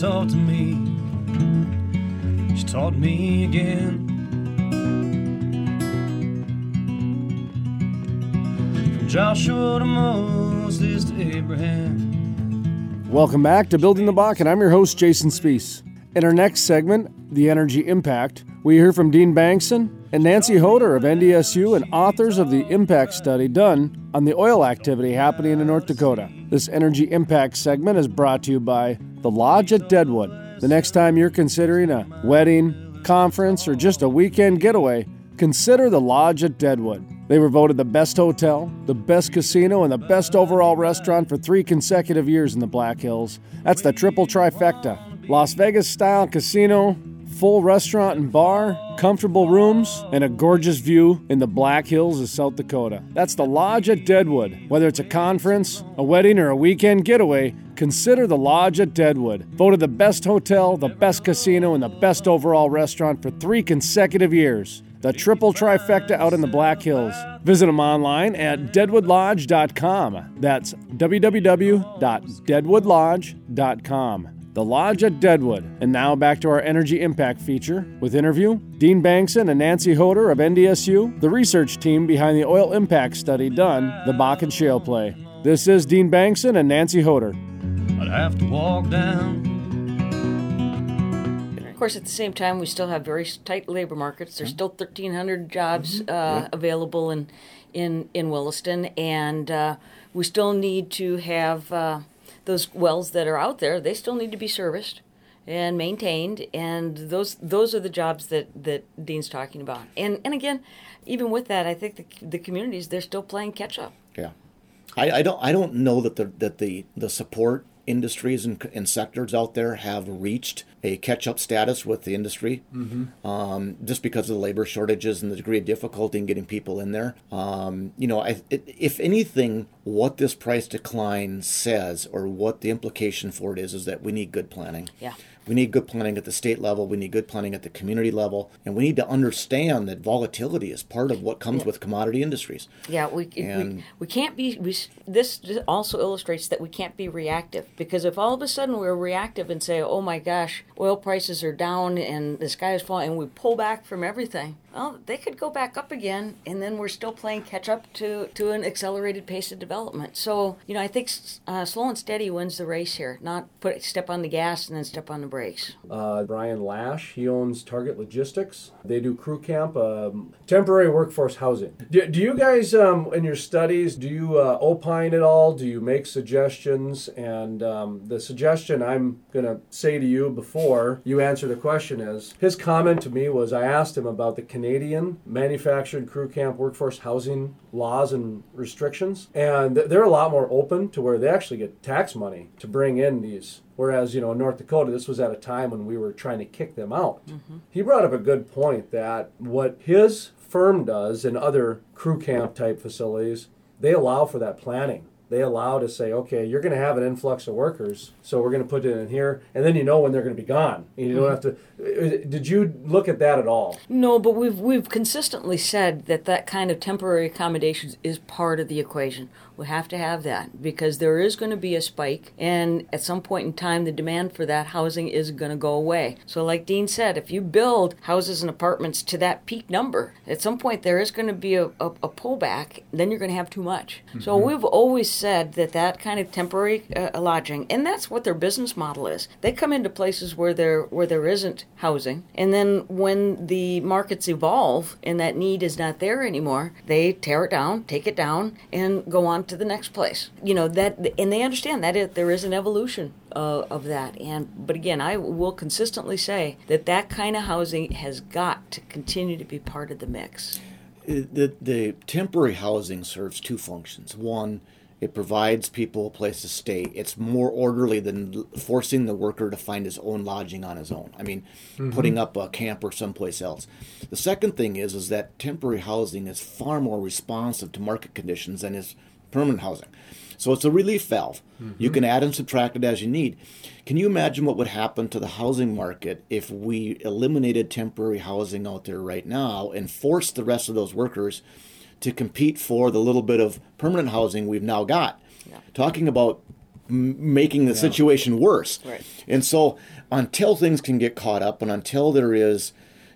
taught to me. She taught me again. From Joshua to Moses to Abraham. Welcome back to Building the Bakken. I'm your host, Jason Spiess. In our next segment, The Energy Impact, we hear from Dean Bankson and Nancy Hoder of NDSU and authors of the impact study done on the oil activity happening in North Dakota. This Energy Impact segment is brought to you by the Lodge at Deadwood. The next time you're considering a wedding, conference, or just a weekend getaway, consider the Lodge at Deadwood. They were voted the best hotel, the best casino, and the best overall restaurant for 3 consecutive years in the Black Hills. That's the triple trifecta. Las Vegas-style casino, full restaurant and bar, comfortable rooms, and a gorgeous view in the Black Hills of South Dakota. That's the Lodge at Deadwood. Whether it's a conference, a wedding, or a weekend getaway, consider the Lodge at Deadwood. Voted the best hotel, the best casino, and the best overall restaurant for 3 consecutive years. The triple trifecta out in the Black Hills. Visit them online at deadwoodlodge.com. That's www.deadwoodlodge.com. The Lodge at Deadwood. And now back to our Energy Impact feature with interview Dean Bankson and Nancy Hoder of NDSU, the research team behind the oil impact study done, the Bakken Shale Play. This is Dean Bankson and Nancy Hoder. I'd have to walk down. Of course, at the same time, we still have very tight labor markets. There's still 1,300 jobs available in Williston, and we still need to have those wells that are out there. They still need to be serviced and maintained, and those are the jobs that Dean's talking about. And again, even with that, I think the communities, they're still playing catch up. Yeah, I don't know that the support industries and sectors out there have reached a catch-up status with the industry, just because of the labor shortages and the degree of difficulty in getting people in there. If anything, what this price decline says, or what the implication for it is that we need good planning. Yeah. We need good planning at the state level. We need good planning at the community level. And we need to understand that volatility is part of what comes with commodity industries. Yeah, we can't be, this also illustrates that we can't be reactive. Because if all of a sudden we're reactive and say, oh my gosh, oil prices are down and the sky is falling, and we pull back from everything, well, they could go back up again, and then we're still playing catch up to an accelerated pace of development. So, I think slow and steady wins the race here, not step on the gas and then step on the brakes. Brian Lash, he owns Target Logistics. They do crew camp, temporary workforce housing. Do you guys, in your studies, do you opine at all? Do you make suggestions? And the suggestion I'm going to say to you before you answer the question is, his comment to me was, I asked him about the Canadian manufactured crew camp workforce housing laws and restrictions, and they're a lot more open to where they actually get tax money to bring in these. Whereas, in North Dakota, this was at a time when we were trying to kick them out. He brought up a good point that what his firm does in other crew camp type facilities, they allow for that planning. They allow to say, okay, you're going to have an influx of workers, so we're going to put it in here, and then when they're going to be gone. And you don't have to. Did you look at that at all? No, but we've consistently said that kind of temporary accommodations is part of the equation. We have to have that because there is going to be a spike, and at some point in time, the demand for that housing is going to go away. So like Dean said, if you build houses and apartments to that peak number, at some point there is going to be a pullback, then you're going to have too much. So we've always said that kind of temporary lodging, and that's what their business model is. They come into places where there isn't housing, and then when the markets evolve and that need is not there anymore, they tear it down, take it down, and go on to the next place. That, and they understand that there is an evolution of that. But again, I will consistently say that kind of housing has got to continue to be part of the mix. The temporary housing serves 2 functions. One, it provides people a place to stay. It's more orderly than forcing the worker to find his own lodging on his own. Putting up a camper someplace else. The second thing is that temporary housing is far more responsive to market conditions than is permanent housing. So it's a relief valve. You can add and subtract it as you need. Can you imagine what would happen to the housing market if we eliminated temporary housing out there right now and forced the rest of those workers to compete for the little bit of permanent housing we've now got? Yeah. Talking about making the situation worse. Right. And so until things can get caught up, and until there is,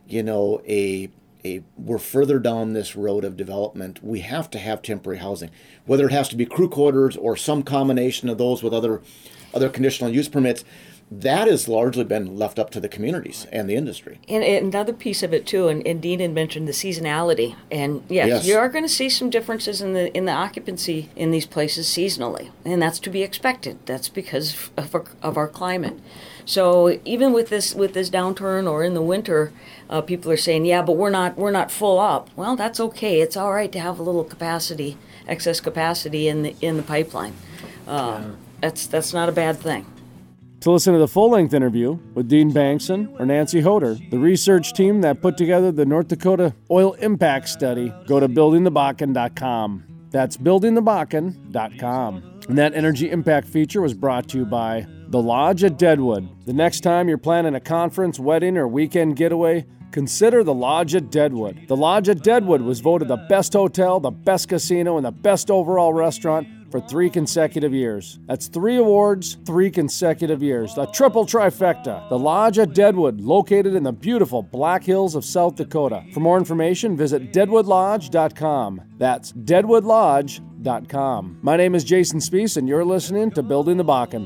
we're further down this road of development, we have to have temporary housing, whether it has to be crew quarters or some combination of those with other conditional use permits. That has largely been left up to the communities and the industry. And another piece of it too, and Dean had mentioned the seasonality, and yes. You are going to see some differences in the occupancy in these places seasonally, and that's to be expected. That's because of our climate. So even with this downturn or in the winter, people are saying, yeah, but we're not full up. Well, that's okay. It's all right to have a little capacity, excess capacity in the pipeline. That's not a bad thing. To listen to the full-length interview with Dean Bankson or Nancy Hoder, the research team that put together the North Dakota Oil Impact Study, go to buildingthebakken.com. That's buildingthebakken.com. And that energy impact feature was brought to you by The Lodge at Deadwood. The next time you're planning a conference, wedding, or weekend getaway, consider The Lodge at Deadwood. The Lodge at Deadwood was voted the best hotel, the best casino, and the best overall restaurant for 3 consecutive years. That's 3 awards, 3 consecutive years. The triple trifecta. The Lodge at Deadwood, located in the beautiful Black Hills of South Dakota. For more information, visit deadwoodlodge.com. That's deadwoodlodge.com. My name is Jason Spees, and you're listening to Building the Bakken.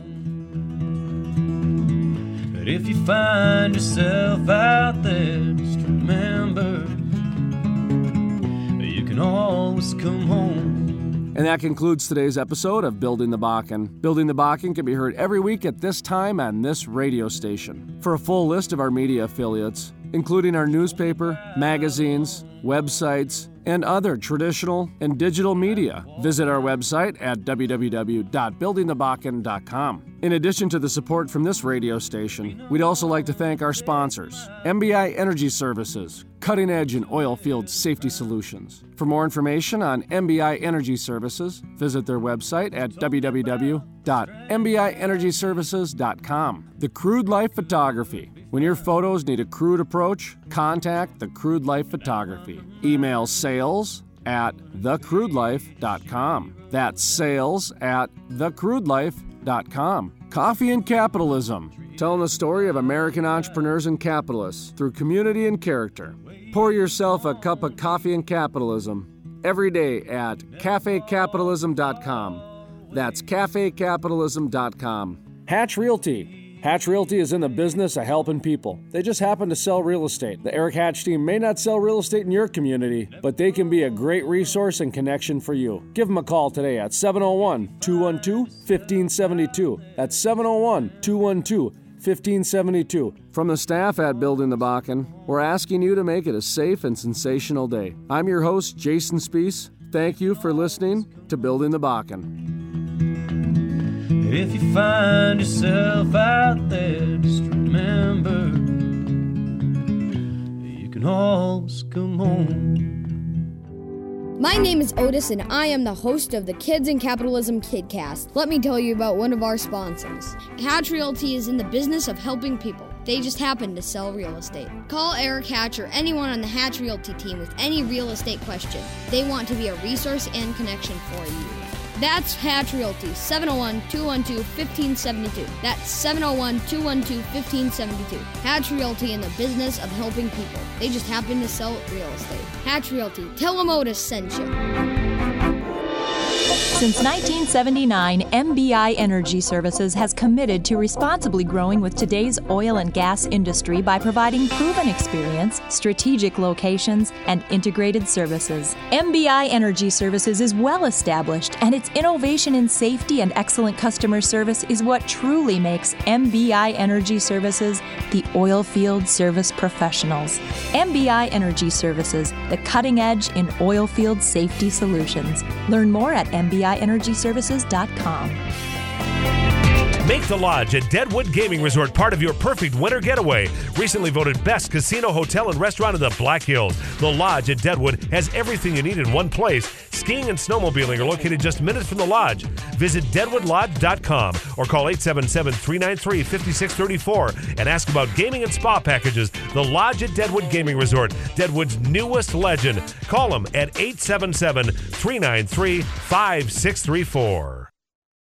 But if you find yourself out there, just remember you can always come home. And that concludes today's episode of Building the Bakken. Building the Bakken can be heard every week at this time on this radio station. For a full list of our media affiliates, including our newspaper, magazines, websites, and other traditional and digital media, visit our website at www.buildingthebakken.com. In addition to the support from this radio station, we'd also like to thank our sponsors, MBI Energy Services, cutting edge in oil field safety solutions. For more information on MBI Energy Services, visit their website at www.mbienergyservices.com. The Crude Life Photography. When your photos need a crude approach, contact the Crude Life Photography. Email sales@thecrudelife.com. That's sales@thecrudelife.com. Coffee and Capitalism. Telling the story of American entrepreneurs and capitalists through community and character. Pour yourself a cup of coffee and capitalism every day at cafecapitalism.com. That's cafecapitalism.com. Hatch Realty. Hatch Realty is in the business of helping people. They just happen to sell real estate. The Eric Hatch team may not sell real estate in your community, but they can be a great resource and connection for you. Give them a call today at 701-212-1572. That's 701-212-1572. From the staff at Building the Bakken, we're asking you to make it a safe and sensational day. I'm your host, Jason Spees. Thank you for listening to Building the Bakken. If you find yourself out there, just remember you can always come home. My name is Otis, and I am the host of the Kids in Capitalism Kidcast. Let me tell you about one of our sponsors. Hatch Realty is in the business of helping people. They just happen to sell real estate. Call Eric Hatch or anyone on the Hatch Realty team with any real estate question. They want to be a resource and connection for you. That's Hatch Realty, 701-212-1572. That's 701-212-1572. Hatch Realty in the business of helping people. They just happen to sell real estate. Hatch Realty. Tell them Otis sent you. Since 1979, MBI Energy Services has committed to responsibly growing with today's oil and gas industry by providing proven experience, strategic locations, and integrated services. MBI Energy Services is well established, and its innovation in safety and excellent customer service is what truly makes MBI Energy Services the oil field service professionals. MBI Energy Services, the cutting edge in oil field safety solutions. Learn more at mbienergyservices.com. Make the Lodge at Deadwood Gaming Resort part of your perfect winter getaway. Recently voted best casino, hotel, and restaurant in the Black Hills. The Lodge at Deadwood has everything you need in one place. Skiing and snowmobiling are located just minutes from the Lodge. Visit deadwoodlodge.com or call 877-393-5634 and ask about gaming and spa packages. The Lodge at Deadwood Gaming Resort, Deadwood's newest legend. Call them at 877-393-5634.